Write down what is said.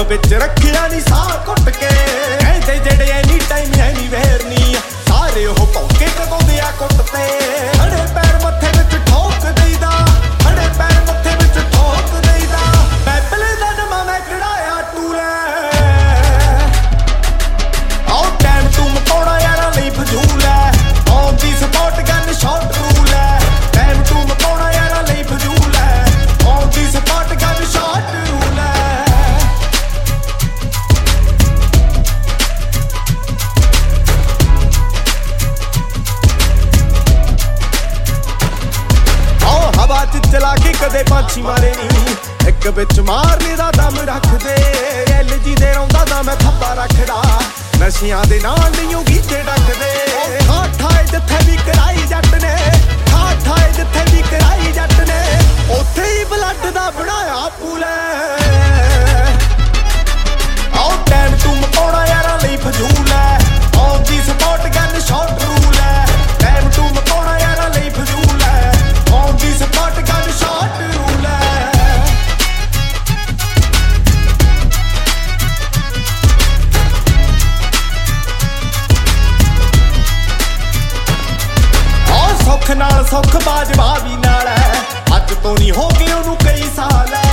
ਵਿੱਚ ਰੱਖਿਆ ਨੀ ਸਾਹ ਘੁੱਟ ਕੇ ਕਹਿੰਦੇ ਜਿਹੜੇ ਐਨੀ ਟਾਈਮ ਐਨੀ ਵੇਰ ਨੀ ਸਾਰੇ ਉਹ ਭੌਂਕੇ ਕਦੋਂ ਦੇ ਆ ਕੁੱਟ ਤੇ ਖੜੇ ਪੈਰ ਮੱਥੇ ਵਿੱਚ ਠੋਕ ਦੇਈਦਾ ਖੜੇ ਪੈਰ ਮੱਥੇ ਵਿੱਚ ਠੋਕ ਦੇਈਦਾ ਪੈਪਲੇ ਦਾ ਨਵਾਂ ਮੈਂ ਕਢਾਇਆ ਟੂਰੇ ਆਉ ਟਾਈਮ ਤੂੰ ਮਕਾਉਣਾ ਯਾਰਾਂ ਲਈ ਫਜ਼ੂਲ ਐ on the support gun shot rule ਐ ਟਾਈਮ ਤੂੰ ਮਕਾਉਣਾ ਯਾਰਾਂ ਲਈ ਫਜ਼ੂਲ ਐ on the support gun shot rule ਐ ਹਵਾ ਚ ਚਲਾ ਕੇ ਕਦੇ ਪਾਛੀ ਮਾਰੇ ਨੀ ਇੱਕ ਵਿੱਚ ਮਾਰਨੇ ਦਾ ਦਮ ਰੱਖਦੇ ਐਲਜੀ ਦੇ ਰੌਂਦਾ ਦਾ ਮੈਂ ਥੱਬਾ ਰੱਖਦਾ ਨਸ਼ਿਆਂ ਦੇ ਨਾਲ ਨਹੀਂ ਗੀਤੇ ਡੱਕਦੇ ਠਾਠਾਏ ਜਿੱਥੇ ਵੀ ਕਰਾਈ ਜੱਟ ਨੇ ਠਾਠਾਏ ਜਿੱਥੇ ਵੀ ਕਰਾਈ ਜੱਟ ਨੇ ਉੱਥੇ ਹੀ ਬਲੱਡ ਦਾ ਬਣਾਇਆ ਪੂਲੇ ਆਉ ਟਾਈਮ ਤੂੰ ਮਕਾਉਣਾ ਯਾਰਾਂ ਲਈ ਫਜ਼ੂਲ ਐ on the support gun shot rule ਐ ਟਾਈਮ ਤੂੰ ਮਕਾਉਣਾ ਯਾਰਾਂ ਲਈ ਫਜ਼ੂਲ ਐ on the support gun shot rule ਐ ਸੁੱਖ ਨਾਲ ਸੁੱਖ ਬਾਜਵਾ ਵੀ ਨਾਲ ਐ ਅੱਜ ਤੋਂ ਨਹੀਂ ਹੋ ਗਏ ਉਹਨੂੰ ਕਈ ਸਾਲ ਐ